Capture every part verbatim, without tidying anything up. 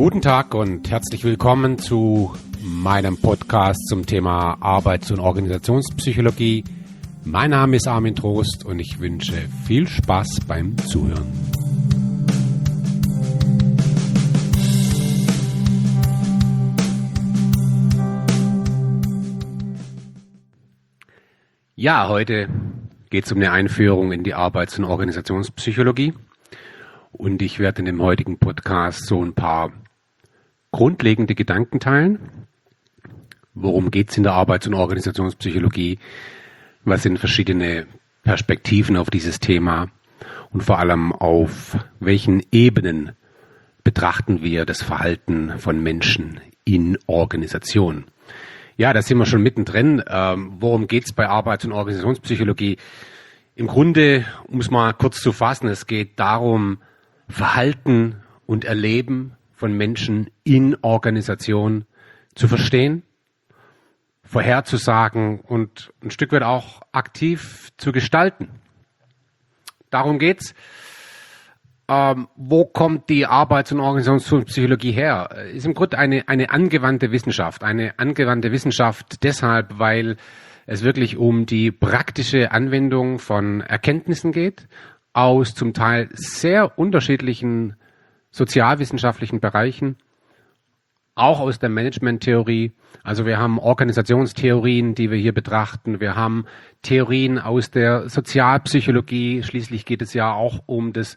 Guten Tag und herzlich willkommen zu meinem Podcast zum Thema Arbeits- und Organisationspsychologie. Mein Name ist Armin Trost und ich wünsche viel Spaß beim Zuhören. Ja, heute geht es um eine Einführung in die Arbeits- und Organisationspsychologie und ich werde in dem heutigen Podcast so ein paar grundlegende Gedanken teilen. Worum geht es in der Arbeits- und Organisationspsychologie? Was sind verschiedene Perspektiven auf dieses Thema? Und vor allem auf welchen Ebenen betrachten wir das Verhalten von Menschen in Organisationen? Ja, da sind wir schon mittendrin. Ähm, worum geht es bei Arbeits- und Organisationspsychologie? Im Grunde, um es mal kurz zu fassen, es geht darum, Verhalten und Erleben von Menschen in Organisationen zu verstehen, vorherzusagen und ein Stück weit auch aktiv zu gestalten. Darum geht's. Ähm, wo kommt die Arbeits- und Organisationspsychologie her? Ist im Grunde eine, eine angewandte Wissenschaft. Eine angewandte Wissenschaft deshalb, weil es wirklich um die praktische Anwendung von Erkenntnissen geht, aus zum Teil sehr unterschiedlichen sozialwissenschaftlichen Bereichen, auch aus der Managementtheorie. Also wir haben Organisationstheorien, die wir hier betrachten. Wir haben Theorien aus der Sozialpsychologie. Schließlich geht es ja auch um das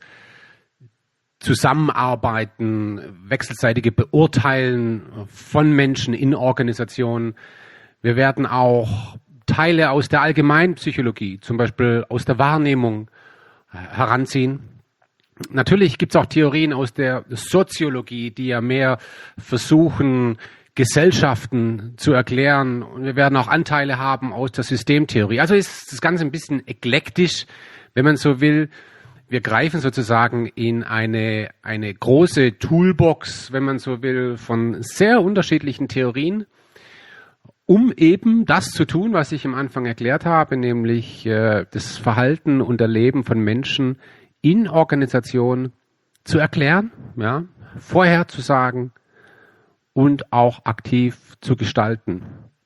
Zusammenarbeiten, wechselseitige Beurteilen von Menschen in Organisationen. Wir werden auch Teile aus der Allgemeinpsychologie, zum Beispiel aus der Wahrnehmung, heranziehen. Natürlich gibt es auch Theorien aus der Soziologie, die ja mehr versuchen, Gesellschaften zu erklären. Und wir werden auch Anteile haben aus der Systemtheorie. Also ist das Ganze ein bisschen eklektisch, wenn man so will. Wir greifen sozusagen in eine, eine große Toolbox, wenn man so will, von sehr unterschiedlichen Theorien, um eben das zu tun, was ich am Anfang erklärt habe, nämlich äh, das Verhalten und Erleben von Menschen in Organisationen zu erklären, ja, vorherzusagen und auch aktiv zu gestalten.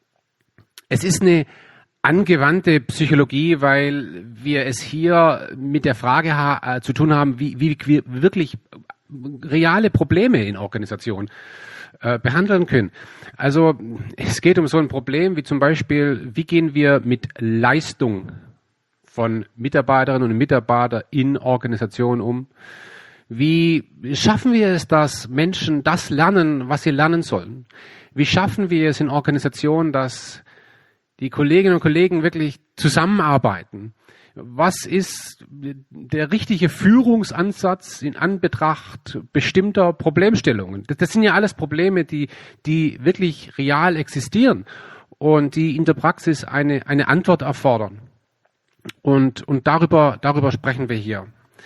Es ist eine angewandte Psychologie, weil wir es hier mit der Frage ha- äh, zu tun haben, wie, wie wir wirklich reale Probleme in Organisationen äh, behandeln können. Also es geht um so ein Problem wie zum Beispiel, wie gehen wir mit Leistung von Mitarbeiterinnen und Mitarbeitern in Organisationen um? Wie schaffen wir es, dass Menschen das lernen, was sie lernen sollen? Wie schaffen wir es in Organisationen, dass die Kolleginnen und Kollegen wirklich zusammenarbeiten? Was ist der richtige Führungsansatz in Anbetracht bestimmter Problemstellungen? Das, das sind ja alles Probleme, die, die wirklich real existieren und die in der Praxis eine, eine Antwort erfordern. Und, und darüber, darüber sprechen wir hier.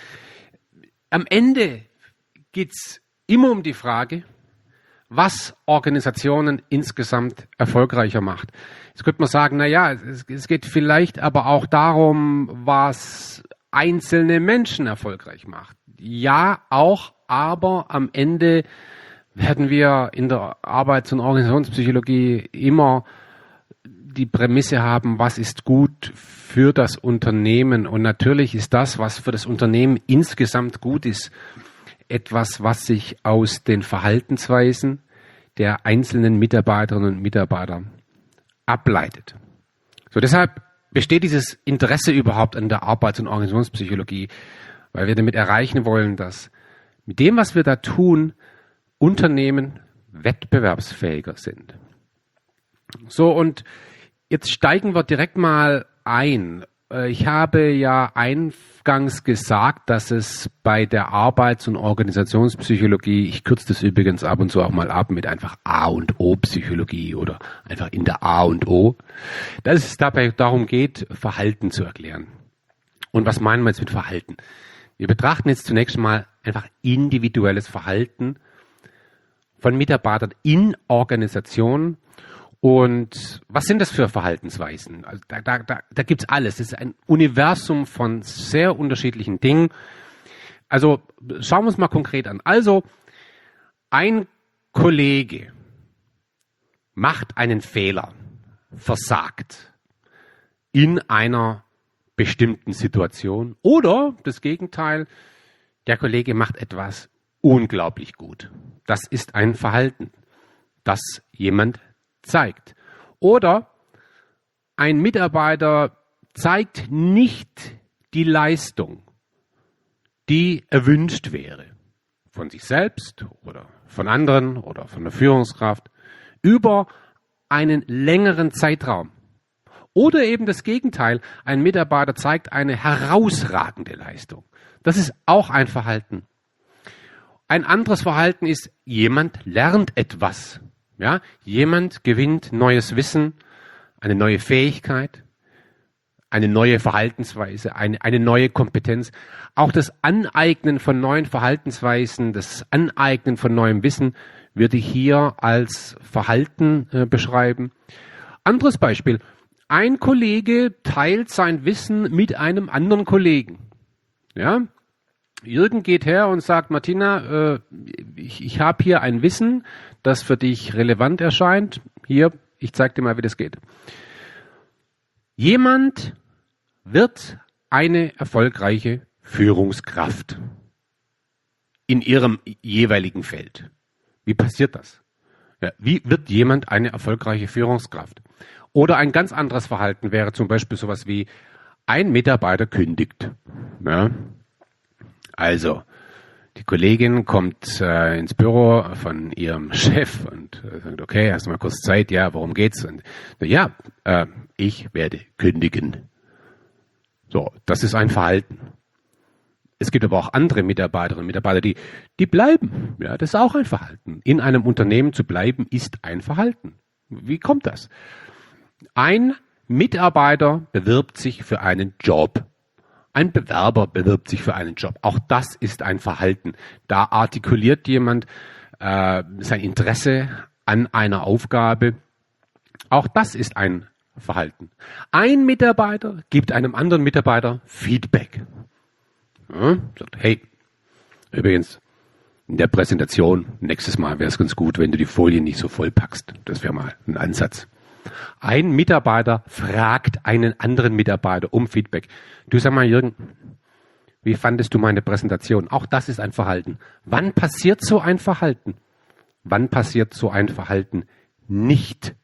Am Ende geht's immer um die Frage, was Organisationen insgesamt erfolgreicher macht. Jetzt könnte man sagen, na ja, es, es geht vielleicht aber auch darum, was einzelne Menschen erfolgreich macht. Ja, auch, aber am Ende werden wir in der Arbeits- und Organisationspsychologie immer die Prämisse haben, was ist gut für das Unternehmen. Und natürlich ist das, was für das Unternehmen insgesamt gut ist, etwas, was sich aus den Verhaltensweisen der einzelnen Mitarbeiterinnen und Mitarbeiter ableitet. So, deshalb besteht dieses Interesse überhaupt an der Arbeits- und Organisationspsychologie, weil wir damit erreichen wollen, dass mit dem, was wir da tun, Unternehmen wettbewerbsfähiger sind. So, und jetzt steigen wir direkt mal ein. Ich habe ja eingangs gesagt, dass es bei der Arbeits- und Organisationspsychologie, ich kürze das übrigens ab und zu auch mal ab mit einfach A und O Psychologie oder einfach in der A und O, dass es dabei darum geht, Verhalten zu erklären. Und was meinen wir jetzt mit Verhalten? Wir betrachten jetzt zunächst mal einfach individuelles Verhalten von Mitarbeitern in Organisationen. Und was sind das für Verhaltensweisen? Also da da, da, da gibt es alles. Es ist ein Universum von sehr unterschiedlichen Dingen. Also schauen wir uns mal konkret an. Also ein Kollege macht einen Fehler, versagt in einer bestimmten Situation oder das Gegenteil, der Kollege macht etwas unglaublich gut. Das ist ein Verhalten, das jemand zeigt. Oder ein Mitarbeiter zeigt nicht die Leistung, die erwünscht wäre, von sich selbst oder von anderen oder von der Führungskraft, über einen längeren Zeitraum. Oder eben das Gegenteil, ein Mitarbeiter zeigt eine herausragende Leistung. Das ist auch ein Verhalten. Ein anderes Verhalten ist, jemand lernt etwas. Ja? Jemand gewinnt neues Wissen, eine neue Fähigkeit, eine neue Verhaltensweise, eine, eine neue Kompetenz. Auch das Aneignen von neuen Verhaltensweisen, das Aneignen von neuem Wissen würde ich hier als Verhalten äh, beschreiben. Anderes Beispiel. Ein Kollege teilt sein Wissen mit einem anderen Kollegen. Ja? Jürgen geht her und sagt, Martina, äh, ich, ich habe hier ein Wissen, das für dich relevant erscheint. Hier, ich zeige dir mal, wie das geht. Jemand wird eine erfolgreiche Führungskraft in ihrem jeweiligen Feld. Wie passiert das? Ja, wie wird jemand eine erfolgreiche Führungskraft? Oder ein ganz anderes Verhalten wäre zum Beispiel sowas wie, ein Mitarbeiter kündigt. Ja? Also, die Kollegin kommt äh, ins Büro von ihrem Chef und äh, sagt, okay, hast du mal kurz Zeit? Ja, worum geht's? Und ja, äh, ich werde kündigen. So, das ist ein Verhalten. Es gibt aber auch andere Mitarbeiterinnen und Mitarbeiter, die, die bleiben. Ja, das ist auch ein Verhalten. In einem Unternehmen zu bleiben, ist ein Verhalten. Wie kommt das? Ein Mitarbeiter bewirbt sich für einen Job. Ein Bewerber bewirbt sich für einen Job. Auch das ist ein Verhalten. Da artikuliert jemand äh, sein Interesse an einer Aufgabe. Auch das ist ein Verhalten. Ein Mitarbeiter gibt einem anderen Mitarbeiter Feedback. Ja, sagt, hey, übrigens, in der Präsentation, nächstes Mal wäre es ganz gut, wenn du die Folien nicht so voll packst. Das wäre mal ein Ansatz. Ein Mitarbeiter fragt einen anderen Mitarbeiter um Feedback. Du, sag mal, Jürgen, wie fandest du meine Präsentation? Auch das ist ein Verhalten. Wann passiert so ein Verhalten? Wann passiert so ein Verhalten nicht?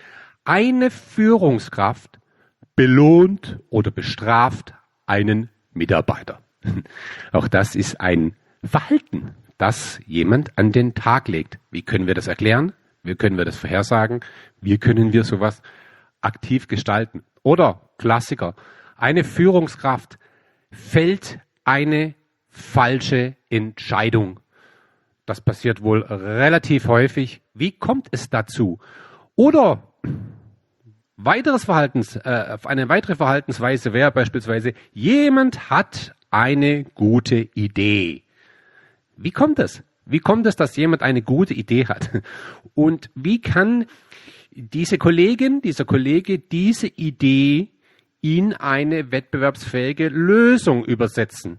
Eine Führungskraft belohnt oder bestraft einen Mitarbeiter. Auch das ist ein Verhalten, das jemand an den Tag legt. Wie können wir das erklären? Wie können wir das vorhersagen? Wie können wir sowas aktiv gestalten? Oder Klassiker. Eine Führungskraft fällt eine falsche Entscheidung. Das passiert wohl relativ häufig. Wie kommt es dazu? Oder weiteres Verhaltens, äh, eine weitere Verhaltensweise wäre beispielsweise, jemand hat eine gute Idee. Wie kommt es? Wie kommt es, dass jemand eine gute Idee hat? Und wie kann diese Kollegin, dieser Kollege diese Idee in eine wettbewerbsfähige Lösung übersetzen?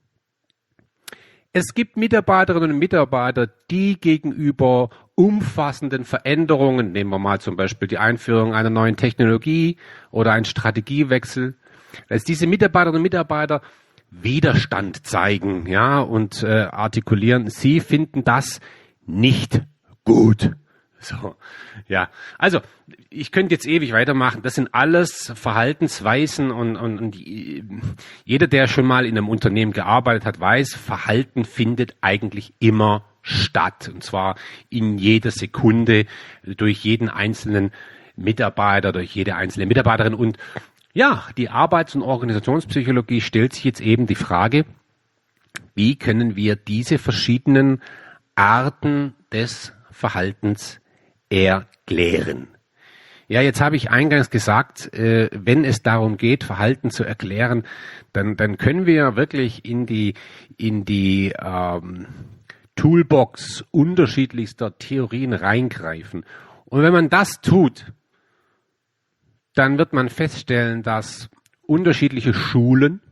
Es gibt Mitarbeiterinnen und Mitarbeiter, die gegenüber umfassenden Veränderungen, nehmen wir mal zum Beispiel die Einführung einer neuen Technologie oder einen Strategiewechsel, dass diese Mitarbeiterinnen und Mitarbeiter Widerstand zeigen, ja, und äh, artikulieren, sie finden das nicht gut. So, ja. Also, ich könnte jetzt ewig weitermachen. Das sind alles Verhaltensweisen und, und, und die, jeder, der schon mal in einem Unternehmen gearbeitet hat, weiß, Verhalten findet eigentlich immer statt. Und zwar in jeder Sekunde durch jeden einzelnen Mitarbeiter, durch jede einzelne Mitarbeiterin. Und ja, die Arbeits- und Organisationspsychologie stellt sich jetzt eben die Frage, wie können wir diese verschiedenen Arten des Verhaltens erklären? Ja, jetzt habe ich eingangs gesagt, äh, wenn es darum geht, Verhalten zu erklären, dann, dann können wir wirklich in die, in die ähm, Toolbox unterschiedlichster Theorien reingreifen. Und wenn man das tut, dann wird man feststellen, dass unterschiedliche Schulen,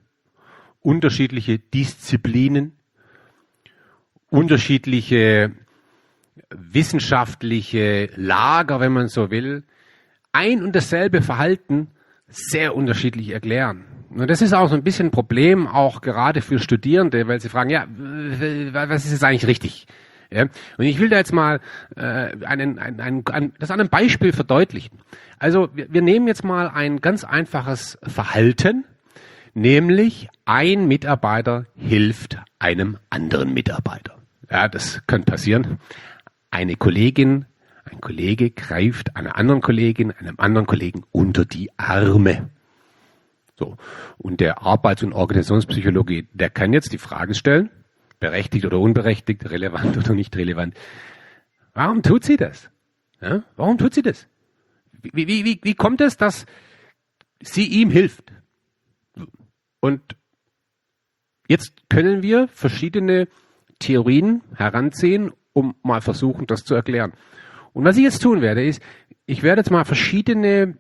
unterschiedliche Disziplinen, unterschiedliche wissenschaftliche Lager, wenn man so will, ein und dasselbe Verhalten sehr unterschiedlich erklären. Und das ist auch so ein bisschen ein Problem, auch gerade für Studierende, weil sie fragen, ja, was ist jetzt eigentlich richtig? Ja, und ich will da jetzt mal äh, einen, einen, einen, ein, das an einem Beispiel verdeutlichen. Also wir, wir nehmen jetzt mal ein ganz einfaches Verhalten, nämlich ein Mitarbeiter hilft einem anderen Mitarbeiter. Ja, das kann passieren. Eine Kollegin, ein Kollege greift einer anderen Kollegin, einem anderen Kollegen unter die Arme. So. Und der Arbeits- und Organisationspsychologe, der kann jetzt die Frage stellen, berechtigt oder unberechtigt, relevant oder nicht relevant. Warum tut sie das? Ja? Warum tut sie das? Wie, wie, wie, wie kommt es, dass sie ihm hilft? Und jetzt können wir verschiedene Theorien heranziehen, um mal versuchen, das zu erklären. Und was ich jetzt tun werde, ist, ich werde jetzt mal verschiedene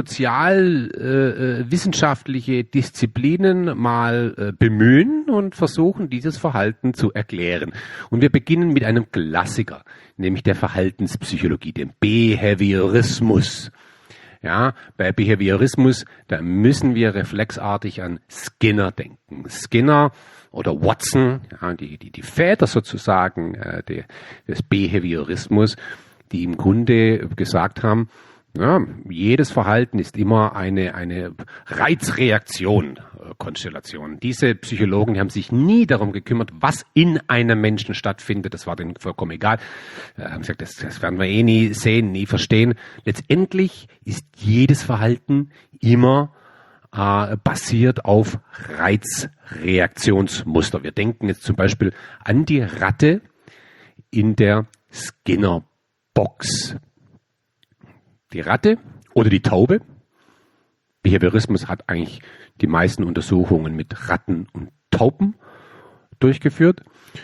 sozialwissenschaftliche äh, Disziplinen mal äh, bemühen und versuchen, dieses Verhalten zu erklären. Und wir beginnen mit einem Klassiker, nämlich der Verhaltenspsychologie, dem Behaviorismus. Ja, bei Behaviorismus, da müssen wir reflexartig an Skinner denken. Skinner oder Watson, ja, die, die, die Väter sozusagen äh, die, des Behaviorismus, die im Grunde gesagt haben, ja, jedes Verhalten ist immer eine, eine Reizreaktion, äh, Konstellation. Diese Psychologen, die haben sich nie darum gekümmert, was in einem Menschen stattfindet. Das war denen vollkommen egal. Äh, haben gesagt, das, das werden wir eh nie sehen, nie verstehen. Letztendlich ist jedes Verhalten immer äh, basiert auf Reizreaktionsmuster. Wir denken jetzt zum Beispiel an die Ratte in der Skinner-Box. Die Ratte oder die Taube. Behaviorismus hat eigentlich die meisten Untersuchungen mit Ratten und Tauben durchgeführt.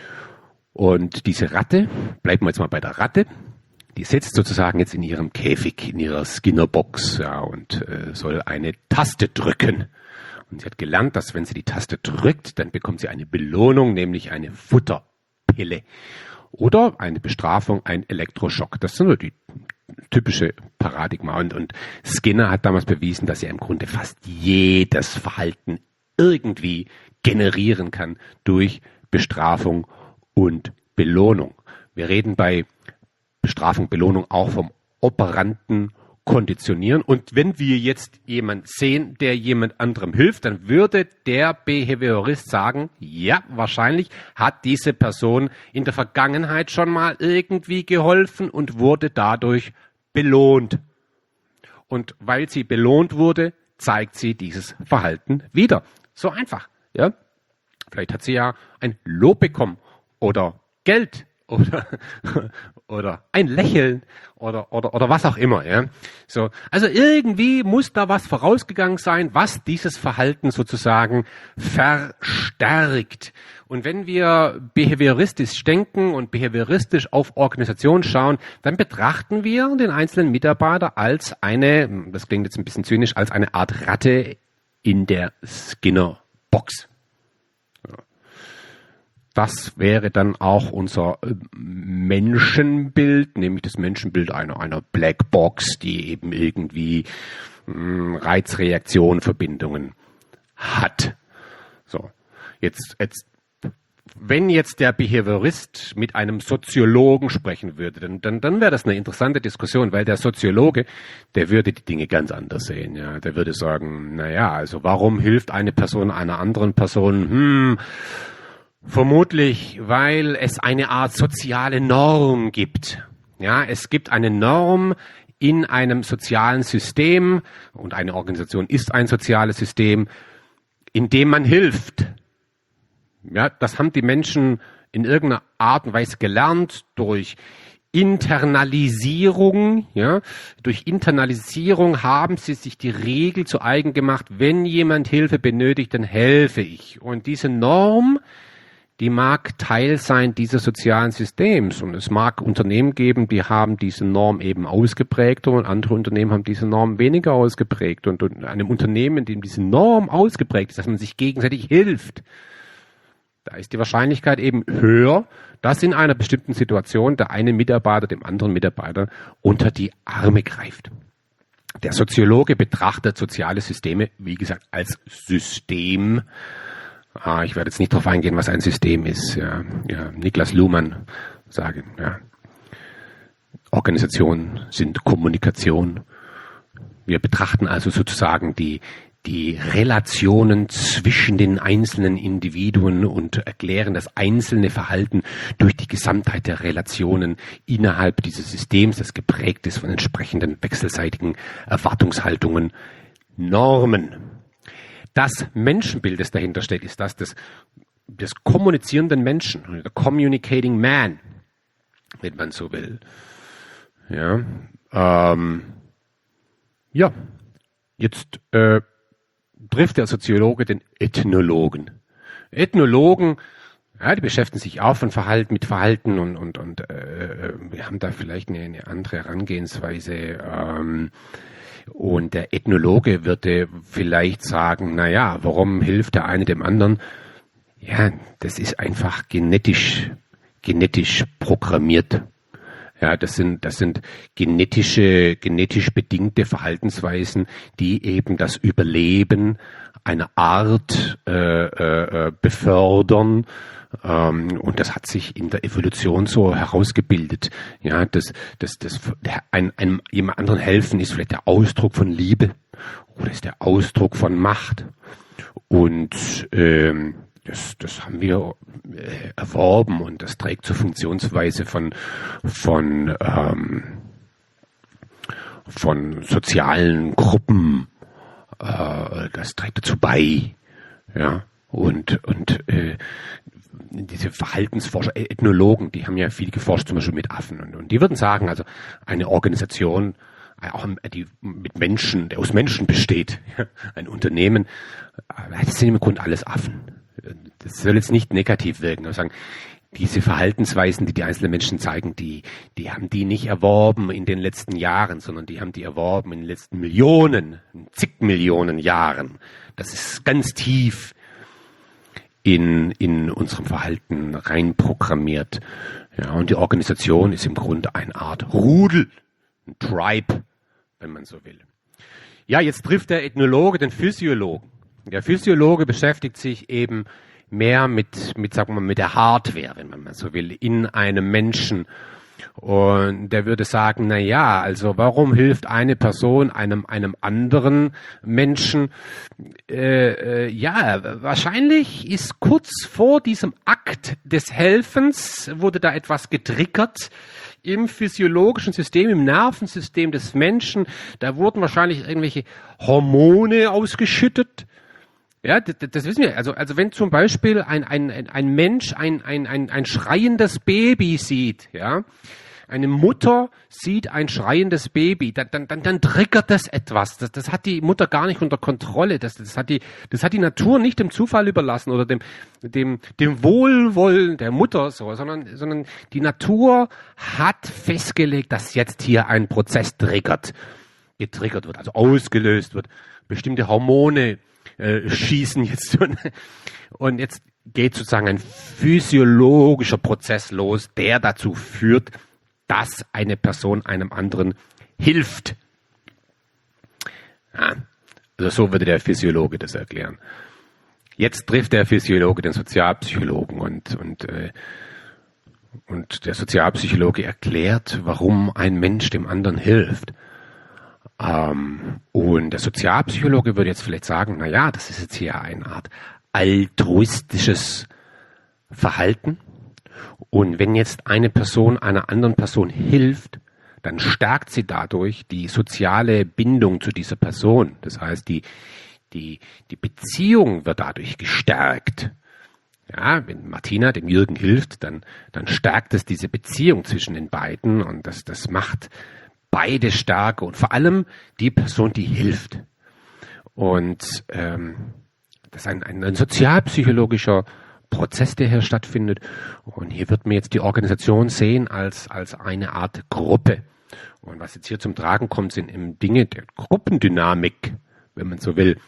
Und diese Ratte, bleiben wir jetzt mal bei der Ratte, die sitzt sozusagen jetzt in ihrem Käfig, in ihrer Skinner-Box, ja, und äh, soll eine Taste drücken. Und sie hat gelernt, dass wenn sie die Taste drückt, dann bekommt sie eine Belohnung, nämlich eine Futterpille. Oder eine Bestrafung, ein Elektroschock. Das sind nur die typische Paradigma. Und, und Skinner hat damals bewiesen, dass er im Grunde fast jedes Verhalten irgendwie generieren kann durch Bestrafung und Belohnung. Wir reden bei Bestrafung, Belohnung auch vom operanten Konditionieren. Und wenn wir jetzt jemanden sehen, der jemand anderem hilft, dann würde der Behaviorist sagen, ja, wahrscheinlich hat diese Person in der Vergangenheit schon mal irgendwie geholfen und wurde dadurch belohnt. Und weil sie belohnt wurde, zeigt sie dieses Verhalten wieder. So einfach, ja. Vielleicht hat sie ja ein Lob bekommen oder Geld oder oder ein Lächeln oder oder oder was auch immer, ja. So, also irgendwie muss da was vorausgegangen sein, was dieses Verhalten sozusagen verstärkt. Und wenn wir behavioristisch denken und behavioristisch auf Organisation schauen, dann betrachten wir den einzelnen Mitarbeiter als eine, das klingt jetzt ein bisschen zynisch, als eine Art Ratte in der Skinner-Box. Das wäre dann auch unser Menschenbild, nämlich das Menschenbild einer, einer Blackbox, die eben irgendwie mh, Reizreaktion, Verbindungen hat. So, jetzt, jetzt, wenn jetzt der Behaviorist mit einem Soziologen sprechen würde, dann, dann, dann wäre das eine interessante Diskussion, weil der Soziologe, der würde die Dinge ganz anders sehen. Ja, der würde sagen, na ja, also warum hilft eine Person einer anderen Person? Hm, vermutlich, weil es eine Art soziale Norm gibt. Ja, es gibt eine Norm in einem sozialen System und eine Organisation ist ein soziales System, in dem man hilft. Ja, das haben die Menschen in irgendeiner Art und Weise gelernt durch Internalisierung. Ja, durch Internalisierung haben sie sich die Regel zu eigen gemacht: Wenn jemand Hilfe benötigt, dann helfe ich. Und diese Norm, die mag Teil sein dieses sozialen Systems. Und es mag Unternehmen geben, die haben diese Norm eben ausgeprägt und andere Unternehmen haben diese Norm weniger ausgeprägt. Und in einem Unternehmen, in dem diese Norm ausgeprägt ist, dass man sich gegenseitig hilft, Da ist die Wahrscheinlichkeit eben höher, dass in einer bestimmten Situation der eine Mitarbeiter dem anderen Mitarbeiter unter die Arme greift. Der Soziologe betrachtet soziale Systeme, wie gesagt, als System. Ah, ich werde jetzt nicht darauf eingehen, was ein System ist. Ja, ja, Niklas Luhmann sage, ja. Organisationen sind Kommunikation. Wir betrachten also sozusagen die, die Relationen zwischen den einzelnen Individuen und erklären das einzelne Verhalten durch die Gesamtheit der Relationen innerhalb dieses Systems, das geprägt ist von entsprechenden wechselseitigen Erwartungshaltungen, Normen. Das Menschenbild, das dahinter steht, ist das des, des kommunizierenden Menschen, der Communicating Man, wenn man so will. Ja, ähm, ja. jetzt äh, trifft der Soziologe den Ethnologen. Ethnologen, ja, die beschäftigen sich auch von Verhalten, mit Verhalten und, und, und äh, wir haben da vielleicht eine, eine andere Herangehensweise. Ähm, und der Ethnologe würde vielleicht sagen, na ja, warum hilft der eine dem anderen? Ja, das ist einfach genetisch, genetisch programmiert. Ja, das sind, das sind genetische, genetisch bedingte Verhaltensweisen, die eben das Überleben einer Art äh, äh, befördern. Ähm, und das hat sich in der Evolution so herausgebildet. Ja, das, das, das, ein, einem jemand anderen helfen ist vielleicht der Ausdruck von Liebe oder ist der Ausdruck von Macht. Und ähm, Das, das haben wir äh, erworben und das trägt zur Funktionsweise von, von, ähm, von sozialen Gruppen, äh, das trägt dazu bei, ja, und, und äh, diese Verhaltensforscher, Ethnologen, die haben ja viel geforscht, zum Beispiel mit Affen, und, und die würden sagen, also eine Organisation, auch die mit Menschen, der aus Menschen besteht, ein Unternehmen, das sind im Grunde alles Affen. Das soll jetzt nicht negativ wirken, aber sagen, diese Verhaltensweisen, die die einzelnen Menschen zeigen, die, die haben die nicht erworben in den letzten Jahren, sondern die haben die erworben in den letzten Millionen, zig Millionen Jahren. Das ist ganz tief in, in unserem Verhalten reinprogrammiert. Ja, und die Organisation ist im Grunde eine Art Rudel, ein Tribe, wenn man so will. Ja, jetzt trifft der Ethnologe den Physiologen. Der Physiologe beschäftigt sich eben mehr mit, mit, sagen wir mal, mit der Hardware, wenn man mal so will, in einem Menschen. Und der würde sagen, na ja, also warum hilft eine Person einem, einem anderen Menschen? Äh, äh, ja, wahrscheinlich ist kurz vor diesem Akt des Helfens wurde da etwas getriggert im physiologischen System, im Nervensystem des Menschen. Da wurden wahrscheinlich irgendwelche Hormone ausgeschüttet. Ja, das, das wissen wir. Also, also wenn zum Beispiel ein, ein, ein Mensch ein, ein, ein, ein schreiendes Baby sieht, ja, eine Mutter sieht ein schreiendes Baby, dann, dann, dann, dann triggert das etwas. Das, das hat die Mutter gar nicht unter Kontrolle. Das, das hat die, das hat die Natur nicht dem Zufall überlassen oder dem, dem, dem Wohlwollen der Mutter, so, sondern, sondern die Natur hat festgelegt, dass jetzt hier ein Prozess triggert, getriggert wird, also ausgelöst wird, bestimmte Hormone Äh, schießen jetzt und jetzt geht sozusagen ein physiologischer Prozess los, der dazu führt, dass eine Person einem anderen hilft. Ja, also so würde der Physiologe das erklären. Jetzt trifft der Physiologe den Sozialpsychologen und und äh, und der Sozialpsychologe erklärt, warum ein Mensch dem anderen hilft. Ähm, und der Sozialpsychologe würde jetzt vielleicht sagen, na ja, das ist jetzt hier eine Art altruistisches Verhalten. Und wenn jetzt eine Person einer anderen Person hilft, dann stärkt sie dadurch die soziale Bindung zu dieser Person. Das heißt, die, die, die Beziehung wird dadurch gestärkt. Ja, wenn Martina dem Jürgen hilft, dann, dann stärkt es diese Beziehung zwischen den beiden und das, das macht beide stärker und vor allem die Person, die hilft. Und ähm, das ist ein, ein, ein sozialpsychologischer Prozess, der hier stattfindet. Und hier wird man jetzt die Organisation sehen als, als eine Art Gruppe. Und was jetzt hier zum Tragen kommt, sind eben Dinge der Gruppendynamik, wenn man so will.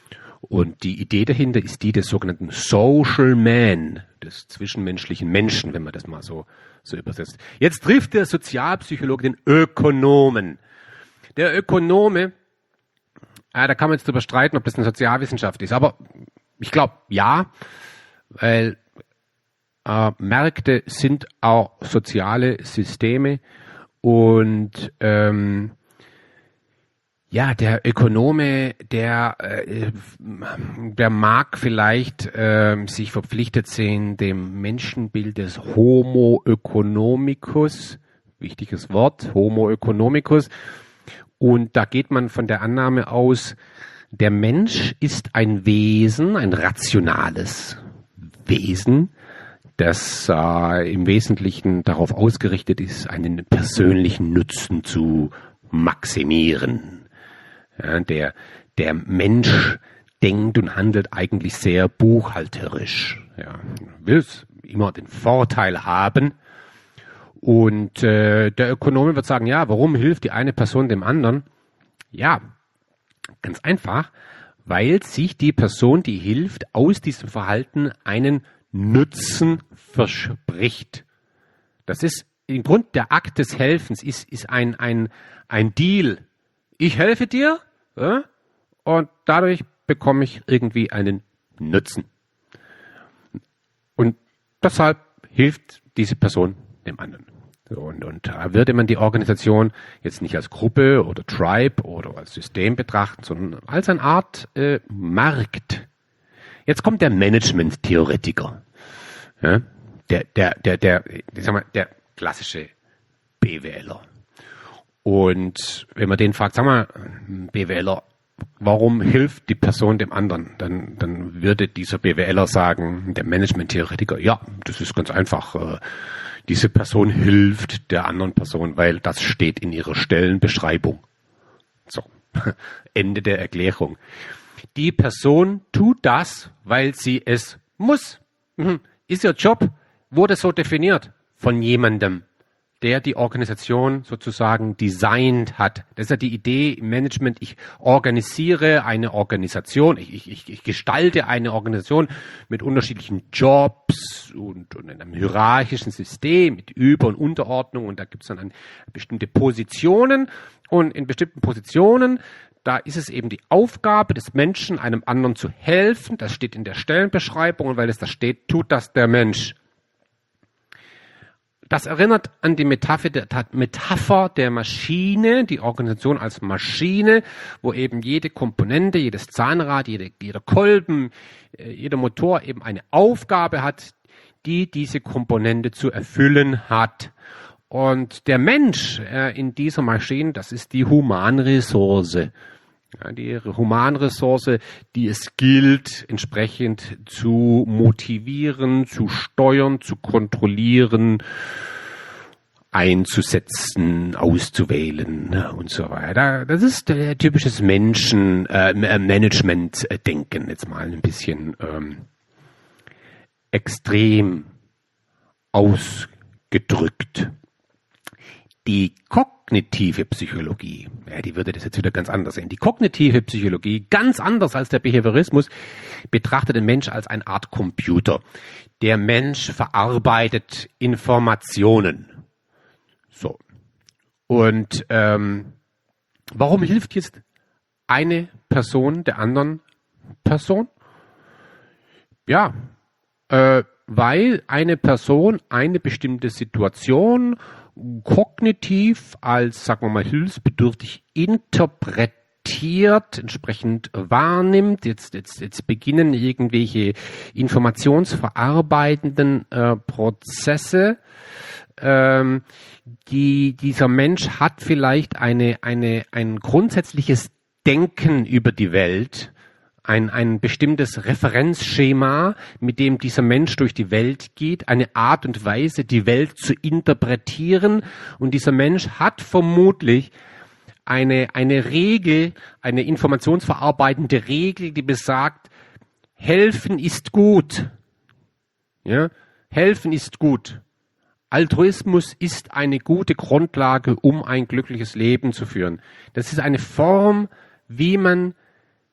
Und die Idee dahinter ist die des sogenannten Social Man, des zwischenmenschlichen Menschen, wenn man das mal so, so übersetzt. Jetzt trifft der Sozialpsychologe den Ökonomen. Der Ökonome, äh, da kann man jetzt drüber streiten, ob das eine Sozialwissenschaft ist, aber ich glaube, ja, weil äh, Märkte sind auch soziale Systeme und ähm, ja, der Ökonome, der, äh, der mag vielleicht äh, sich verpflichtet sehen, dem Menschenbild des Homo economicus, wichtiges Wort, Homo economicus, und da geht man von der Annahme aus, der Mensch ist ein Wesen, ein rationales Wesen, das äh, im Wesentlichen darauf ausgerichtet ist, einen persönlichen Nutzen zu maximieren. Ja, der, der Mensch denkt und handelt eigentlich sehr buchhalterisch. Ja, will immer den Vorteil haben. Und äh, der Ökonome wird sagen, ja, warum hilft die eine Person dem anderen? Ja, ganz einfach, weil sich die Person, die hilft, aus diesem Verhalten einen Nutzen verspricht. Das ist im Grund der Akt des Helfens, ist, ist ein, ein, ein Deal. Ich helfe dir, ja, und dadurch bekomme ich irgendwie einen Nutzen. Und deshalb hilft diese Person dem anderen. Und, und da würde man die Organisation jetzt nicht als Gruppe oder Tribe oder als System betrachten, sondern als eine Art äh, Markt. Jetzt kommt der Management-Theoretiker. Ja, der, der, der, der, ich sag mal, der klassische BWLer. Und wenn man den fragt, sag mal, BWLer, warum hilft die Person dem anderen? Dann, dann würde dieser BWLer sagen, der Management-Theoretiker, ja, das ist ganz einfach. Diese Person hilft der anderen Person, weil das steht in ihrer Stellenbeschreibung. So, Ende der Erklärung. Die Person tut das, weil sie es muss. Ist ihr Job, wurde so definiert von jemandem, der die Organisation sozusagen designt hat. Das ist ja die Idee im Management. Ich organisiere eine Organisation, ich, ich, ich gestalte eine Organisation mit unterschiedlichen Jobs und, und in einem hierarchischen System mit Über- und Unterordnung, und da gibt es dann bestimmte Positionen, und in bestimmten Positionen, da ist es eben die Aufgabe des Menschen, einem anderen zu helfen. Das steht in der Stellenbeschreibung, und weil es da steht, tut das der Mensch. Das erinnert an die Metapher der, Metapher der Maschine, die Organisation als Maschine, wo eben jede Komponente, jedes Zahnrad, jede, jeder Kolben, jeder Motor eben eine Aufgabe hat, die diese Komponente zu erfüllen hat. Und der Mensch äh, in dieser Maschine, das ist die Humanressource. Ja, die Humanressource, die es gilt, entsprechend zu motivieren, zu steuern, zu kontrollieren, einzusetzen, auszuwählen und so weiter. Das ist äh, typisches Menschen, äh, Management-Denken, jetzt mal ein bisschen ähm, extrem ausgedrückt. Die kognitive Psychologie, ja, die würde das jetzt wieder ganz anders sehen. Die kognitive Psychologie, ganz anders als der Behaviorismus, betrachtet den Mensch als eine Art Computer. Der Mensch verarbeitet Informationen. So. Und ähm, warum hilft jetzt eine Person der anderen Person? Ja, äh, weil eine Person eine bestimmte Situation kognitiv als, sagen wir mal, hilfsbedürftig interpretiert, entsprechend wahrnimmt. Jetzt, jetzt, jetzt beginnen irgendwelche informationsverarbeitenden äh, Prozesse. Ähm, die, dieser Mensch hat vielleicht eine, eine, ein grundsätzliches Denken über die Welt, Ein, ein bestimmtes Referenzschema, mit dem dieser Mensch durch die Welt geht, eine Art und Weise, die Welt zu interpretieren. Und dieser Mensch hat vermutlich eine, eine Regel, eine informationsverarbeitende Regel, die besagt, helfen ist gut. Ja? Helfen ist gut. Altruismus ist eine gute Grundlage, um ein glückliches Leben zu führen. Das ist eine Form, wie man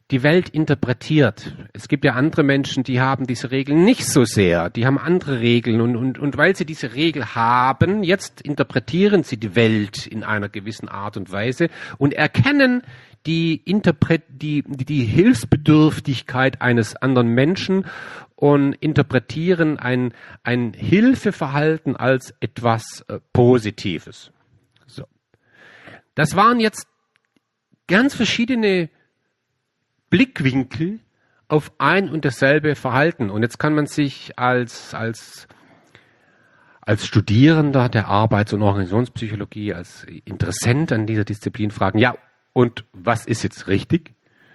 die Welt interpretiert. Es gibt ja andere Menschen, die haben diese Regeln nicht so sehr. Die haben andere Regeln. Und, und, und weil sie diese Regel haben, jetzt interpretieren sie die Welt in einer gewissen Art und Weise und erkennen die, Interpret die, die Hilfsbedürftigkeit eines anderen Menschen und interpretieren ein, ein Hilfeverhalten als etwas äh, Positives. So. Das waren jetzt ganz verschiedene Blickwinkel auf ein und dasselbe Verhalten. Und jetzt kann man sich als, als, als Studierender der Arbeits- und Organisationspsychologie, als Interessent an dieser Disziplin fragen, ja, und was ist jetzt richtig?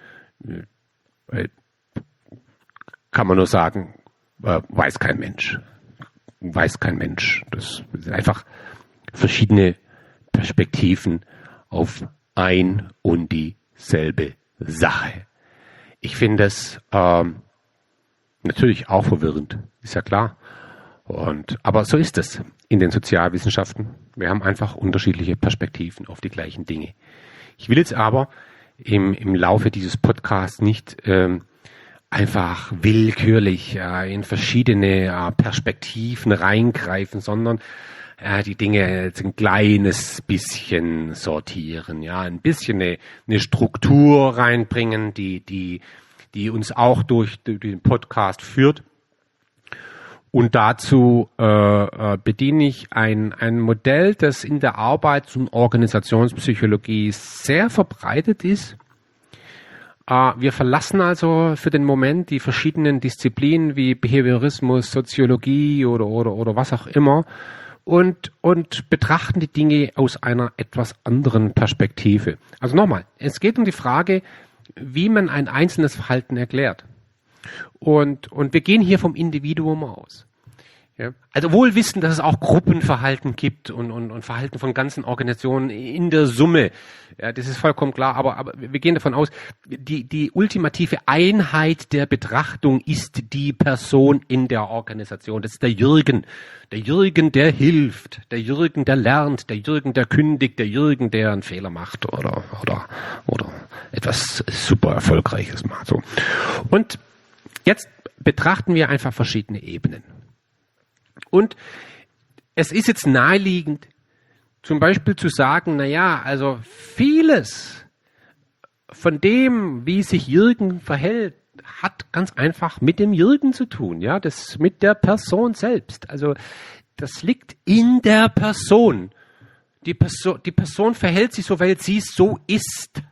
Kann man nur sagen, äh, weiß kein Mensch. Weiß kein Mensch. Das sind einfach verschiedene Perspektiven auf ein und dieselbe Sache. Ich finde es ähm, natürlich auch verwirrend, ist ja klar. Und, aber so ist es in den Sozialwissenschaften. Wir haben einfach unterschiedliche Perspektiven auf die gleichen Dinge. Ich will jetzt aber im, im Laufe dieses Podcasts nicht ähm, einfach willkürlich äh, in verschiedene äh, Perspektiven reingreifen, sondern äh, die Dinge jetzt ein kleines bisschen sortieren, ja, ein bisschen eine, eine Struktur reinbringen, die, die, die uns auch durch, durch den Podcast führt. Und dazu äh, äh, bediene ich ein, ein Modell, das in der Arbeits- und Organisationspsychologie sehr verbreitet ist. Äh, wir verlassen also für den Moment die verschiedenen Disziplinen wie Behaviorismus, Soziologie oder, oder, oder was auch immer und, und betrachten die Dinge aus einer etwas anderen Perspektive. Also nochmal, es geht um die Frage, wie man ein einzelnes Verhalten erklärt. Und, und wir gehen hier vom Individuum aus. Ja. Also wohl wissen, dass es auch Gruppenverhalten gibt und, und, und Verhalten von ganzen Organisationen in der Summe. Ja, das ist vollkommen klar, aber, aber wir gehen davon aus, die, die ultimative Einheit der Betrachtung ist die Person in der Organisation. Das ist der Jürgen. Der Jürgen, der hilft. Der Jürgen, der lernt. Der Jürgen, der kündigt. Der Jürgen, der einen Fehler macht oder, oder, oder etwas super Erfolgreiches macht. So. Und jetzt betrachten wir einfach verschiedene Ebenen. Und es ist jetzt naheliegend, zum Beispiel zu sagen, na ja, also vieles von dem, wie sich Jürgen verhält, hat ganz einfach mit dem Jürgen zu tun, ja, das mit der Person selbst. Also das liegt in der Person. Die Person, die Person verhält sich so, weil sie so ist.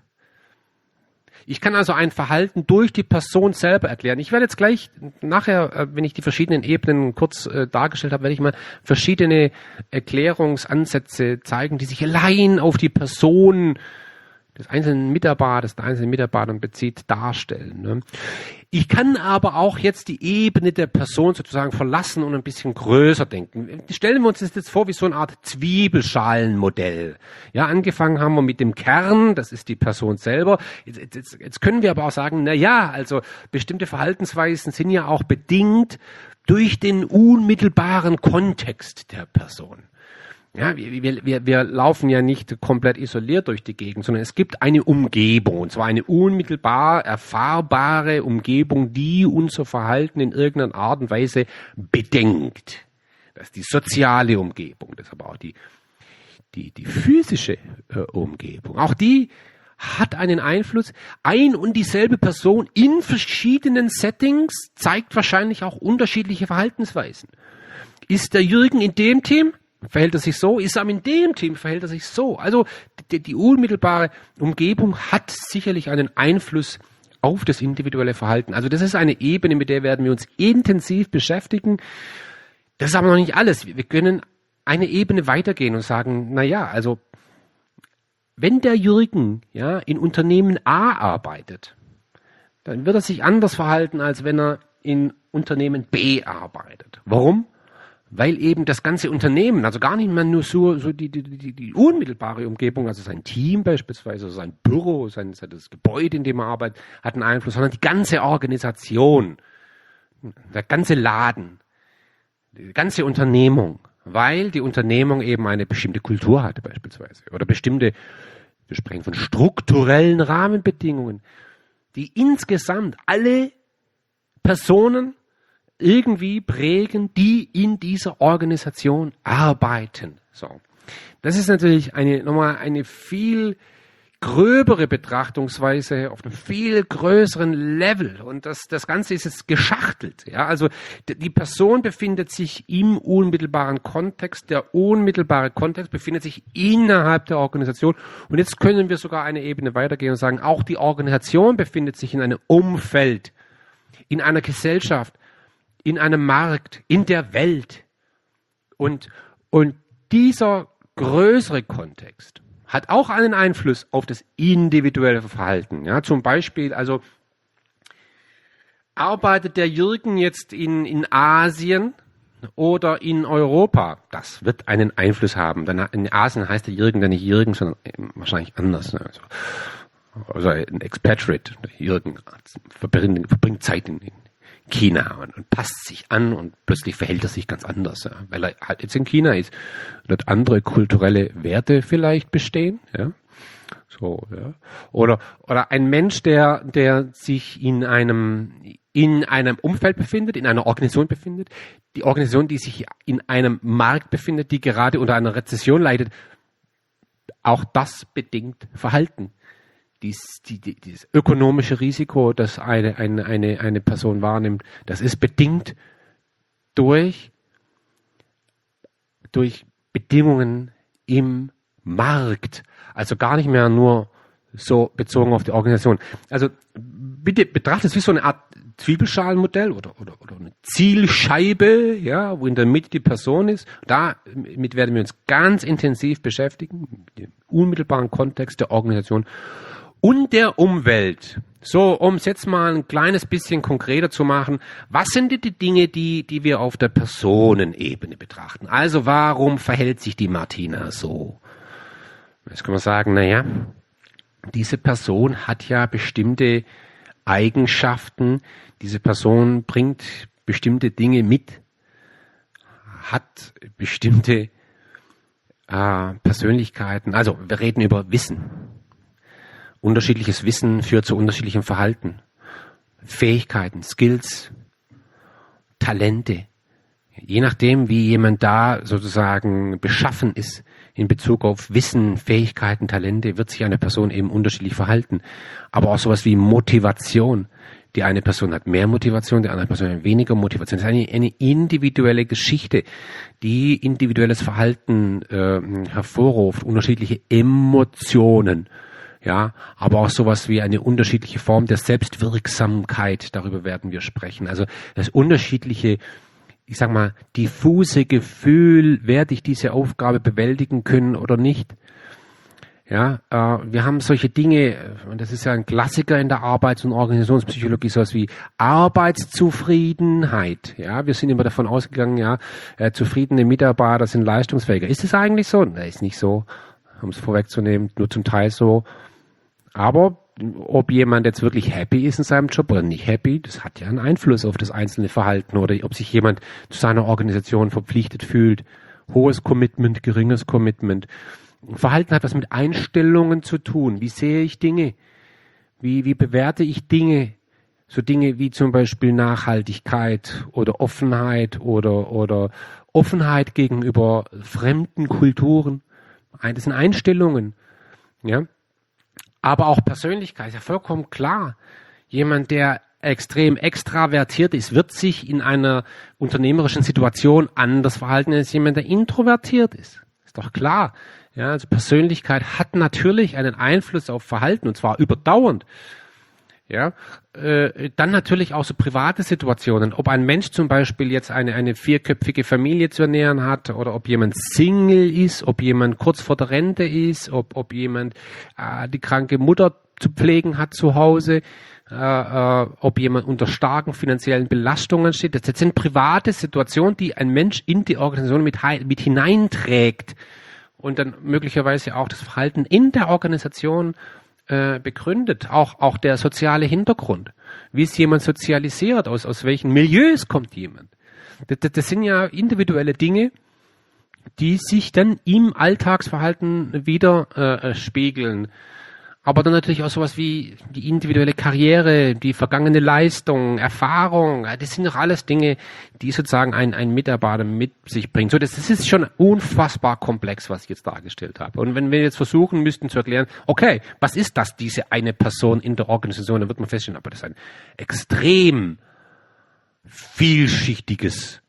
Ich kann also ein Verhalten durch die Person selber erklären. Ich werde jetzt gleich nachher, wenn ich die verschiedenen Ebenen kurz äh, dargestellt habe, werde ich mal verschiedene Erklärungsansätze zeigen, die sich allein auf die Person des einzelnen Mitarbeiters, der einzelnen Mitarbeiterin bezieht, darstellen. Ne? Ich kann aber auch jetzt die Ebene der Person sozusagen verlassen und ein bisschen größer denken. Stellen wir uns das jetzt vor wie so eine Art Zwiebelschalenmodell. Ja, angefangen haben wir mit dem Kern, das ist die Person selber. Jetzt, jetzt, jetzt können wir aber auch sagen, na ja, also bestimmte Verhaltensweisen sind ja auch bedingt durch den unmittelbaren Kontext der Person. Ja, wir, wir, wir laufen ja nicht komplett isoliert durch die Gegend, sondern es gibt eine Umgebung, und zwar eine unmittelbar erfahrbare Umgebung, die unser Verhalten in irgendeiner Art und Weise bedenkt. Das ist die soziale Umgebung, das ist aber auch die, die, die physische äh, Umgebung. Auch die hat einen Einfluss. Ein und dieselbe Person in verschiedenen Settings zeigt wahrscheinlich auch unterschiedliche Verhaltensweisen. Ist der Jürgen in dem Team? Verhält er sich so? Ist er in dem Team? Verhält er sich so? Also die, die unmittelbare Umgebung hat sicherlich einen Einfluss auf das individuelle Verhalten. Also das ist eine Ebene, mit der werden wir uns intensiv beschäftigen. Das ist aber noch nicht alles. Wir können eine Ebene weitergehen und sagen, na ja, also wenn der Jürgen ja in Unternehmen A arbeitet, dann wird er sich anders verhalten, als wenn er in Unternehmen B arbeitet. Warum? Weil eben das ganze Unternehmen, also gar nicht mehr nur so, so die, die, die, die unmittelbare Umgebung, also sein Team beispielsweise, sein Büro, sein, das Gebäude, in dem er arbeitet, hat einen Einfluss, sondern die ganze Organisation, der ganze Laden, die ganze Unternehmung, weil die Unternehmung eben eine bestimmte Kultur hatte beispielsweise oder bestimmte, wir sprechen von strukturellen Rahmenbedingungen. die insgesamt alle Personen irgendwie prägen, die in dieser Organisation arbeiten. So. Das ist natürlich eine, nochmal eine viel gröbere Betrachtungsweise auf einem viel größeren Level. Und das, das Ganze ist jetzt geschachtelt. Ja, also die Person befindet sich im unmittelbaren Kontext. Der unmittelbare Kontext befindet sich innerhalb der Organisation. Und jetzt können wir sogar eine Ebene weitergehen und sagen, auch die Organisation befindet sich in einem Umfeld, in einer Gesellschaft, in einem Markt, in der Welt. Und, und dieser größere Kontext hat auch einen Einfluss auf das individuelle Verhalten. Ja, zum Beispiel, also arbeitet der Jürgen jetzt in, in Asien oder in Europa? Das wird einen Einfluss haben. Dann in Asien heißt der Jürgen dann nicht Jürgen, sondern wahrscheinlich anders. Ne? Also, also ein Expatriate, Jürgen, verbringt, verbringt Zeit in, in China und, und passt sich an und plötzlich verhält er sich ganz anders, ja, weil er halt jetzt in China ist. Dort andere kulturelle Werte vielleicht bestehen, ja. So, ja. Oder, oder ein Mensch, der, der sich in einem, in einem Umfeld befindet, in einer Organisation befindet, die Organisation, die sich in einem Markt befindet, die gerade unter einer Rezession leidet, auch das bedingt Verhalten. Dies, die, die, dieses ökonomische Risiko, das eine, eine, eine, eine Person wahrnimmt, das ist bedingt durch, durch Bedingungen im Markt. Also gar nicht mehr nur so bezogen auf die Organisation. Also bitte betrachtet es wie so eine Art Zwiebelschalenmodell oder, oder, oder eine Zielscheibe, ja, wo in der Mitte die Person ist. Damit werden wir uns ganz intensiv beschäftigen, mit dem unmittelbaren Kontext der Organisation und der Umwelt. So, um es jetzt mal ein kleines bisschen konkreter zu machen, was sind die Dinge, die, die wir auf der Personenebene betrachten? Also, warum verhält sich die Martina so? Jetzt kann man sagen, naja, diese Person hat ja bestimmte Eigenschaften, diese Person bringt bestimmte Dinge mit, hat bestimmte äh, Persönlichkeiten. Also, wir reden über Wissen. Unterschiedliches Wissen führt zu unterschiedlichem Verhalten. Fähigkeiten, Skills, Talente. Je nachdem, wie jemand da sozusagen beschaffen ist in Bezug auf Wissen, Fähigkeiten, Talente, wird sich eine Person eben unterschiedlich verhalten. Aber auch sowas wie Motivation. Die eine Person hat mehr Motivation, die andere Person hat weniger Motivation. Das ist eine, eine individuelle Geschichte, die individuelles Verhalten äh, hervorruft, unterschiedliche Emotionen. Ja, aber auch sowas wie eine unterschiedliche Form der Selbstwirksamkeit, darüber werden wir sprechen. Also das unterschiedliche, ich sag mal, diffuse Gefühl, werde ich diese Aufgabe bewältigen können oder nicht. Ja, äh, wir haben solche Dinge, und das ist ja ein Klassiker in der Arbeits- und Organisationspsychologie, sowas wie Arbeitszufriedenheit. Ja, wir sind immer davon ausgegangen, ja, äh, zufriedene Mitarbeiter sind leistungsfähiger. Ist es eigentlich so? Nein, ist nicht so, um es vorwegzunehmen, nur zum Teil so. Aber ob jemand jetzt wirklich happy ist in seinem Job oder nicht happy, das hat ja einen Einfluss auf das einzelne Verhalten oder ob sich jemand zu seiner Organisation verpflichtet fühlt. Hohes Commitment, geringes Commitment. Verhalten hat was mit Einstellungen zu tun. Wie sehe ich Dinge? Wie, wie bewerte ich Dinge? So Dinge wie zum Beispiel Nachhaltigkeit oder Offenheit oder, oder Offenheit gegenüber fremden Kulturen. Das sind Einstellungen. Ja. Aber auch Persönlichkeit ist ja vollkommen klar. Jemand, der extrem extravertiert ist, wird sich in einer unternehmerischen Situation anders verhalten als jemand, der introvertiert ist. Ist doch klar. Ja, also Persönlichkeit hat natürlich einen Einfluss auf Verhalten und zwar überdauernd. Ja, äh, dann natürlich auch so private Situationen, ob ein Mensch zum Beispiel jetzt eine, eine vierköpfige Familie zu ernähren hat oder ob jemand Single ist, ob jemand kurz vor der Rente ist, ob, ob jemand äh, die kranke Mutter zu pflegen hat zu Hause, äh, äh, ob jemand unter starken finanziellen Belastungen steht. Das sind private Situationen, die ein Mensch in die Organisation mit, mit hineinträgt und dann möglicherweise auch das Verhalten in der Organisation begründet, auch, auch der soziale Hintergrund. Wie ist jemand sozialisiert? Aus, aus welchen Milieus kommt jemand? Das, das sind ja individuelle Dinge, die sich dann im Alltagsverhalten wieder äh, spiegeln. aber dann natürlich auch sowas wie die individuelle Karriere, die vergangene Leistung, Erfahrung. Das sind doch alles Dinge, die sozusagen ein, ein Mitarbeiter mit sich bringt. So, das, das ist schon unfassbar komplex, was ich jetzt dargestellt habe. Und wenn wir jetzt versuchen müssten zu erklären, okay, was ist das, diese eine Person in der Organisation, dann wird man feststellen, aber das ist ein extrem vielschichtiges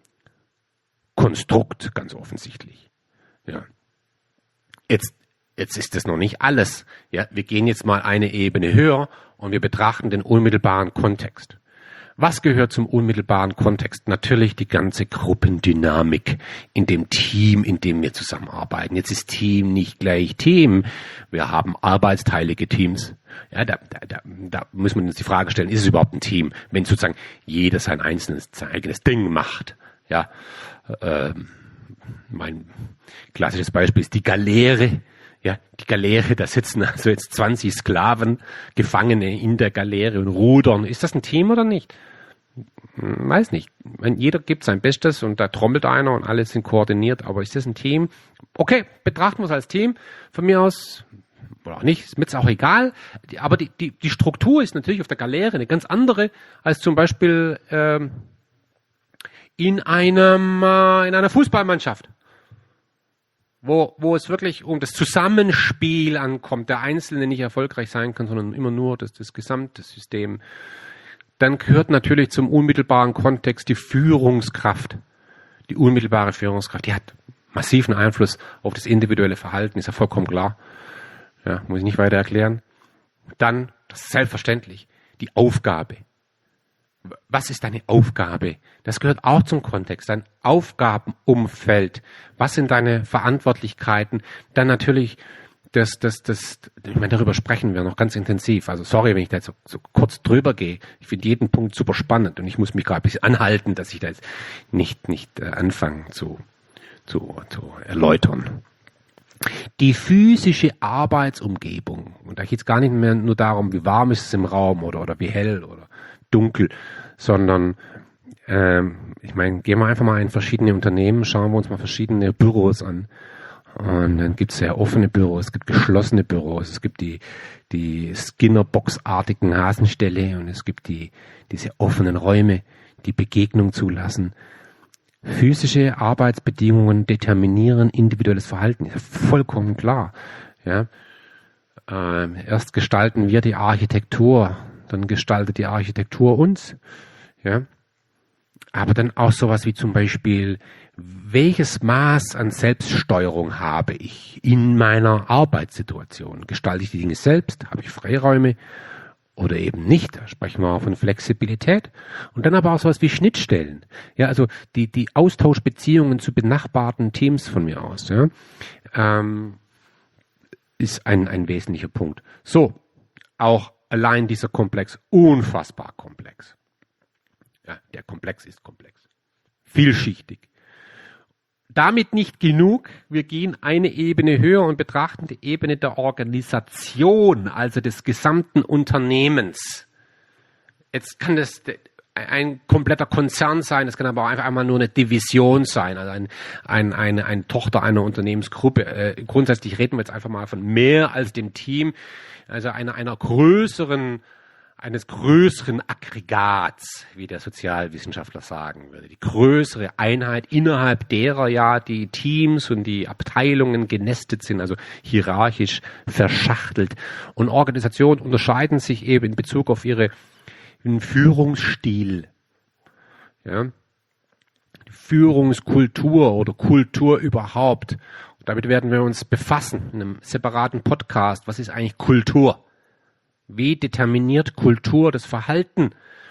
Konstrukt, ganz offensichtlich. Ja. Jetzt Jetzt ist das noch nicht alles. Ja, wir gehen jetzt mal eine Ebene höher und wir betrachten den unmittelbaren Kontext. Was gehört zum unmittelbaren Kontext? Natürlich die ganze Gruppendynamik in dem Team, in dem wir zusammenarbeiten. Jetzt ist Team nicht gleich Team. Wir haben arbeitsteilige Teams. Ja, da, da, da muss man uns die Frage stellen, ist es überhaupt ein Team, wenn sozusagen jeder sein einzelnes, sein eigenes Ding macht? Ja, äh, mein klassisches Beispiel ist die Galeere. Ja, die Galeere, da sitzen also jetzt zwanzig Sklaven, Gefangene in der Galeere und rudern. Ist das ein Team oder nicht? Weiß nicht. Jeder gibt sein Bestes und da trommelt einer und alle sind koordiniert, aber ist das ein Team? Okay, betrachten wir es als Team. Von mir aus, oder auch nicht, ist mir jetzt auch egal. Aber die, die, die Struktur ist natürlich auf der Galeere eine ganz andere als zum Beispiel ähm, in einem äh, in einer Fußballmannschaft. Wo, wo es wirklich um das Zusammenspiel ankommt, der Einzelne nicht erfolgreich sein kann, sondern immer nur das, das gesamte System. Dann gehört natürlich zum unmittelbaren Kontext die Führungskraft. Die unmittelbare Führungskraft, die hat massiven Einfluss auf das individuelle Verhalten, ist ja vollkommen klar. Ja, muss ich nicht weiter erklären. Dann, das ist selbstverständlich, die Aufgabe. Was ist deine Aufgabe? Das gehört auch zum Kontext, dein Aufgabenumfeld. Was sind deine Verantwortlichkeiten? Dann natürlich, das, das, das, ich meine, darüber sprechen wir noch ganz intensiv. Also sorry, wenn ich da jetzt so, so kurz drüber gehe. Ich finde jeden Punkt super spannend und ich muss mich gerade ein bisschen anhalten, dass ich da jetzt nicht, nicht äh, anfange zu, zu, zu erläutern. Die physische Arbeitsumgebung. Und da geht es gar nicht mehr nur darum, wie warm ist es im Raum oder, oder wie hell oder dunkel, sondern ähm, ich meine, gehen wir einfach mal in verschiedene Unternehmen, schauen wir uns mal verschiedene Büros an. Und dann gibt es sehr offene Büros, es gibt geschlossene Büros, es gibt die, die Skinner-Box-artigen Hasenställe und es gibt die, diese offenen Räume, die Begegnung zulassen. Physische Arbeitsbedingungen determinieren individuelles Verhalten, ist ja vollkommen klar. Ja? Ähm, erst gestalten wir die Architektur, dann gestaltet die Architektur uns, ja. Aber dann auch sowas wie zum Beispiel, welches Maß an Selbststeuerung habe ich in meiner Arbeitssituation? Gestalte ich die Dinge selbst? Habe ich Freiräume oder eben nicht? Da sprechen wir auch von Flexibilität. Und dann aber auch sowas wie Schnittstellen. Ja, also die, die Austauschbeziehungen zu benachbarten Teams von mir aus, ja, ähm, ist ein, ein wesentlicher Punkt. So, auch allein dieser Komplex, unfassbar komplex. Ja, der Komplex ist komplex. Vielschichtig. Damit nicht genug. Wir gehen eine Ebene höher und betrachten die Ebene der Organisation, also des gesamten Unternehmens. Jetzt kann das ein kompletter Konzern sein, es kann aber auch einfach einmal nur eine Division sein, also ein, ein, eine, eine Tochter einer Unternehmensgruppe. Äh, grundsätzlich reden wir jetzt einfach mal von mehr als dem Team, also einer, einer größeren, eines größeren Aggregats, wie der Sozialwissenschaftler sagen würde. Die größere Einheit, innerhalb derer ja die Teams und die Abteilungen genestet sind, also hierarchisch verschachtelt. Und Organisationen unterscheiden sich eben in Bezug auf ihre Führungsstil. Ja. Die Führungskultur oder Kultur überhaupt. Und damit werden wir uns befassen in einem separaten Podcast. Was ist eigentlich Kultur? Wie determiniert Kultur das Verhalten?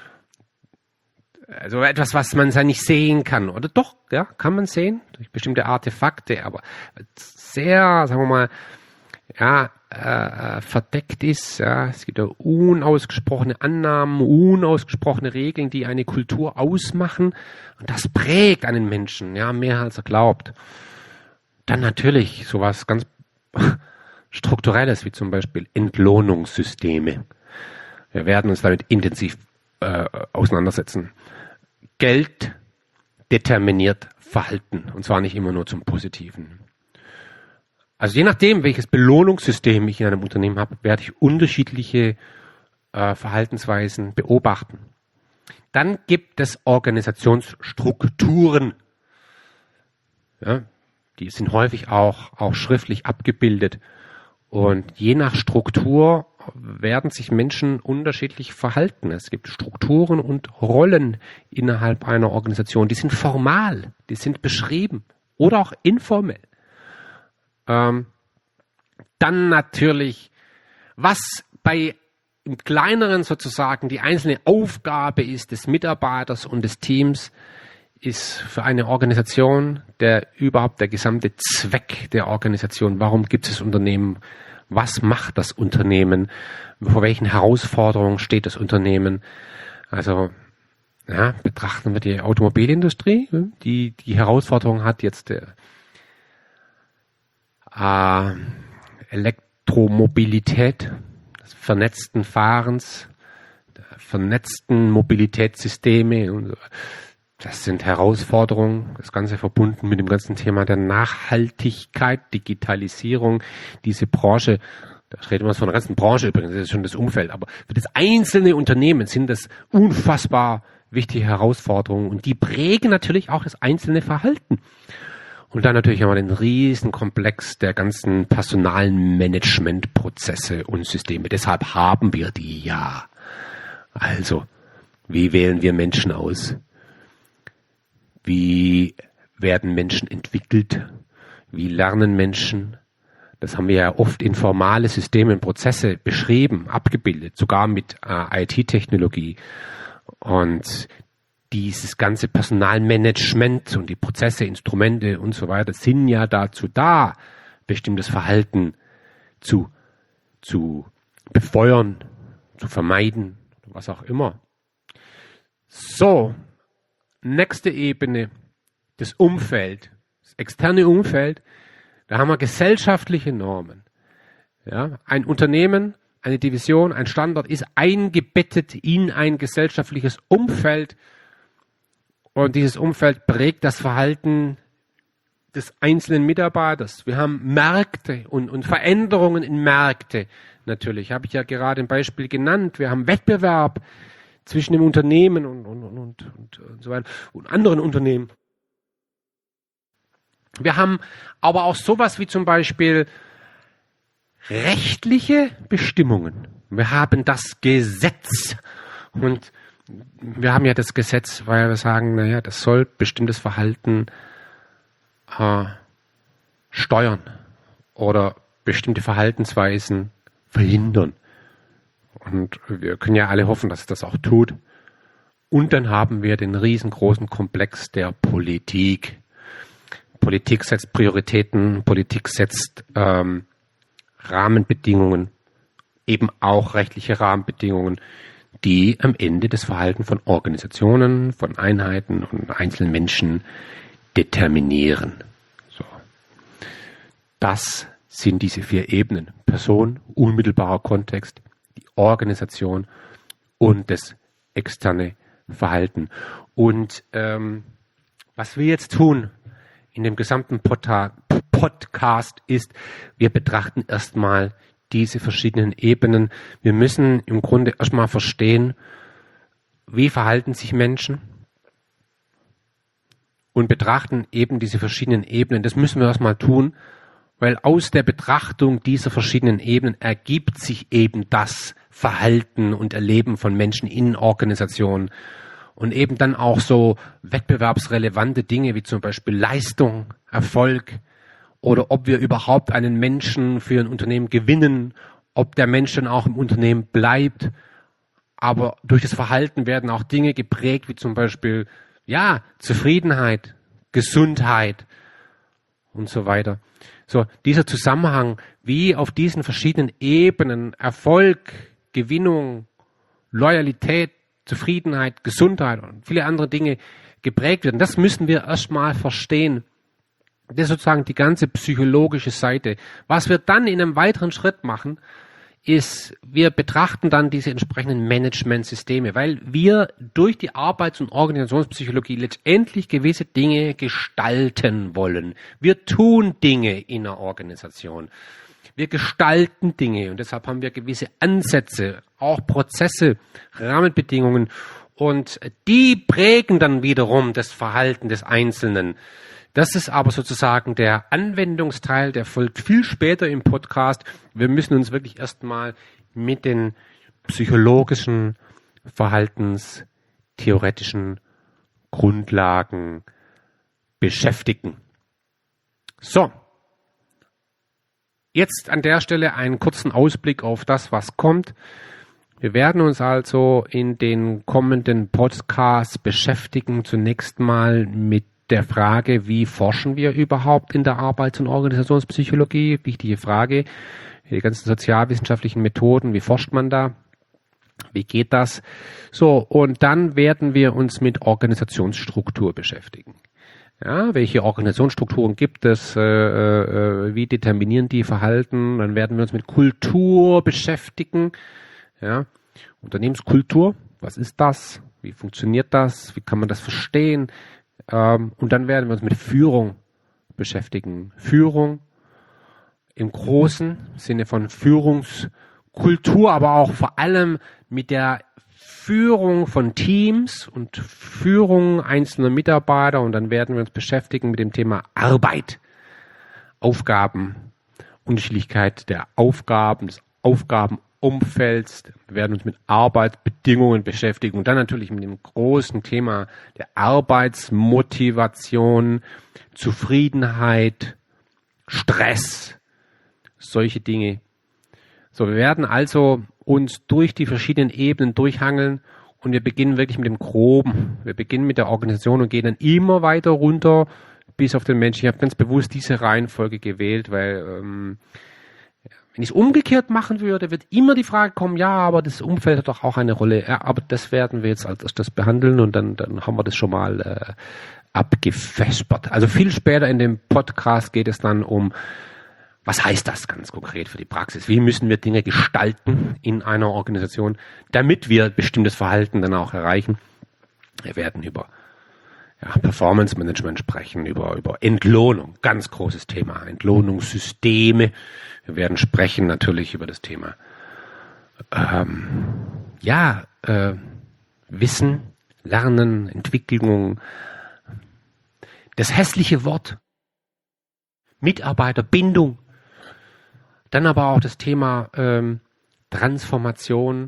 Also etwas, was man ja nicht sehen kann. Oder doch, ja, kann man sehen, durch bestimmte Artefakte, aber sehr, sagen wir mal, ja, äh, verdeckt ist. Ja. Es gibt ja unausgesprochene Annahmen, unausgesprochene Regeln, die eine Kultur ausmachen. Und das prägt einen Menschen, ja, mehr als er glaubt. Dann natürlich sowas ganz Strukturelles, wie zum Beispiel Entlohnungssysteme. Wir werden uns damit intensiv äh, auseinandersetzen. Geld determiniert Verhalten, und zwar nicht immer nur zum Positiven. Also je nachdem, welches Belohnungssystem ich in einem Unternehmen habe, werde ich unterschiedliche äh, Verhaltensweisen beobachten. Dann gibt es Organisationsstrukturen. Ja, die sind häufig auch, auch schriftlich abgebildet. Und je nach Struktur werden sich Menschen unterschiedlich verhalten. Es gibt Strukturen und Rollen innerhalb einer Organisation. Die sind formal, die sind beschrieben oder auch informell. Ähm, dann natürlich, was bei im Kleineren sozusagen die einzelne Aufgabe ist des Mitarbeiters und des Teams, ist für eine Organisation der überhaupt der gesamte Zweck der Organisation. Warum gibt es das Unternehmen? Was macht das Unternehmen? Vor welchen Herausforderungen steht das Unternehmen? Also ja, betrachten wir die Automobilindustrie, die die Herausforderung hat jetzt der äh, Elektromobilität, des vernetzten Fahrens, der vernetzten Mobilitätssysteme und so. Das sind Herausforderungen, das Ganze verbunden mit dem ganzen Thema der Nachhaltigkeit, Digitalisierung, diese Branche, da reden wir von der ganzen Branche übrigens, das ist schon das Umfeld, aber für das einzelne Unternehmen sind das unfassbar wichtige Herausforderungen und die prägen natürlich auch das einzelne Verhalten. Und dann natürlich haben wir den riesen Komplex der ganzen Personalmanagementprozesse und Systeme. Deshalb haben wir die ja. Also, wie wählen wir Menschen aus? Wie werden Menschen entwickelt? Wie lernen Menschen? Das haben wir ja oft in formale Systeme und Prozesse beschrieben, abgebildet, sogar mit äh, I T-Technologie. Und dieses ganze Personalmanagement und die Prozesse, Instrumente und so weiter sind ja dazu da, bestimmtes Verhalten zu, zu befeuern, zu vermeiden, was auch immer. So. Nächste Ebene, das Umfeld, das externe Umfeld, da haben wir gesellschaftliche Normen. Ja, ein Unternehmen, eine Division, ein Standort ist eingebettet in ein gesellschaftliches Umfeld und dieses Umfeld prägt das Verhalten des einzelnen Mitarbeiters. Wir haben Märkte und, und Veränderungen in Märkte natürlich, habe ich ja gerade ein Beispiel genannt. Wir haben Wettbewerb zwischen dem Unternehmen und, und, und, und, und so weiter und anderen Unternehmen. Wir haben aber auch sowas wie zum Beispiel rechtliche Bestimmungen. Wir haben das Gesetz und wir haben ja das Gesetz, weil wir sagen, naja, das soll bestimmtes Verhalten äh, steuern oder bestimmte Verhaltensweisen verhindern. Und wir können ja alle hoffen, dass es das auch tut. Und dann haben wir den riesengroßen Komplex der Politik. Politik setzt Prioritäten, Politik setzt ähm, Rahmenbedingungen, eben auch rechtliche Rahmenbedingungen, die am Ende das Verhalten von Organisationen, von Einheiten und einzelnen Menschen determinieren. So. Das sind diese vier Ebenen. Person, unmittelbarer Kontext, Organisation und das externe Verhalten. Und ähm, was wir jetzt tun in dem gesamten Pod- Podcast ist, wir betrachten erstmal diese verschiedenen Ebenen. Wir müssen im Grunde erstmal verstehen, wie verhalten sich Menschen und betrachten eben diese verschiedenen Ebenen. Das müssen wir erstmal tun, weil aus der Betrachtung dieser verschiedenen Ebenen ergibt sich eben das Verhalten und Erleben von Menschen in Organisationen und eben dann auch so wettbewerbsrelevante Dinge wie zum Beispiel Leistung, Erfolg oder ob wir überhaupt einen Menschen für ein Unternehmen gewinnen, ob der Mensch dann auch im Unternehmen bleibt. Aber durch das Verhalten werden auch Dinge geprägt wie zum Beispiel ja Zufriedenheit, Gesundheit und so weiter. So, dieser Zusammenhang, wie auf diesen verschiedenen Ebenen Erfolg, Gewinnung, Loyalität, Zufriedenheit, Gesundheit und viele andere Dinge geprägt werden, das müssen wir erstmal verstehen. Das ist sozusagen die ganze psychologische Seite. Was wir dann in einem weiteren Schritt machen, ist, wir betrachten dann diese entsprechenden Managementsysteme, weil wir durch die Arbeits- und Organisationspsychologie letztendlich gewisse Dinge gestalten wollen. Wir tun Dinge in einer Organisation. Wir gestalten Dinge und deshalb haben wir gewisse Ansätze, auch Prozesse, Rahmenbedingungen und die prägen dann wiederum das Verhalten des Einzelnen. Das ist aber sozusagen der Anwendungsteil, der folgt viel später im Podcast. Wir müssen uns wirklich erstmal mit den psychologischen, verhaltenstheoretischen Grundlagen beschäftigen. So, jetzt an der Stelle einen kurzen Ausblick auf das, was kommt. Wir werden uns also in den kommenden Podcasts beschäftigen, zunächst mal mit der Frage, wie forschen wir überhaupt in der Arbeits- und Organisationspsychologie? Wichtige Frage. Die ganzen sozialwissenschaftlichen Methoden, wie forscht man da? Wie geht das? So, und dann werden wir uns mit Organisationsstruktur beschäftigen. Ja, welche Organisationsstrukturen gibt es? Äh, äh, wie determinieren die Verhalten? Dann werden wir uns mit Kultur beschäftigen. Ja, Unternehmenskultur, was ist das? Wie funktioniert das? Wie kann man das verstehen? Ähm, und dann werden wir uns mit Führung beschäftigen. Führung im großen Sinne von Führungskultur, aber auch vor allem mit der Führung von Teams und Führung einzelner Mitarbeiter. Und dann werden wir uns beschäftigen mit dem Thema Arbeit, Aufgaben, Unterschiedlichkeit der Aufgaben, des Aufgabenumfelds. Wir werden uns mit Arbeitsbedingungen beschäftigen und dann natürlich mit dem großen Thema der Arbeitsmotivation, Zufriedenheit, Stress, solche Dinge. So, wir werden also uns durch die verschiedenen Ebenen durchhangeln und wir beginnen wirklich mit dem Groben. Wir beginnen mit der Organisation und gehen dann immer weiter runter bis auf den Menschen. Ich habe ganz bewusst diese Reihenfolge gewählt, weil ähm, wenn ich es umgekehrt machen würde, wird immer die Frage kommen, ja, aber das Umfeld hat doch auch eine Rolle. Ja, aber das werden wir jetzt als erstes behandeln und dann, dann haben wir das schon mal äh, abgefespert. Also viel später in dem Podcast geht es dann um, was heißt das ganz konkret für die Praxis? Wie müssen wir Dinge gestalten in einer Organisation, damit wir bestimmtes Verhalten dann auch erreichen? Wir werden über ja, Performance Management sprechen, über, über Entlohnung, ganz großes Thema, Entlohnungssysteme. Wir werden sprechen natürlich über das Thema ähm, ja, äh, Wissen, Lernen, Entwicklung, das hässliche Wort, Mitarbeiterbindung. Dann aber auch das Thema ähm, Transformation,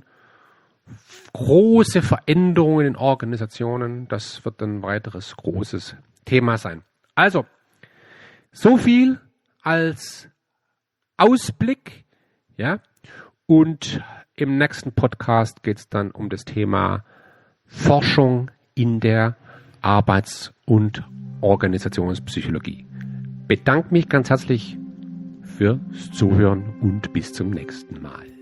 große Veränderungen in Organisationen. Das wird ein weiteres großes Thema sein. Also, so viel als Ausblick. Ja? Und im nächsten Podcast geht es dann um das Thema Forschung in der Arbeits- und Organisationspsychologie. Bedanke mich ganz herzlich fürs Zuhören und bis zum nächsten Mal.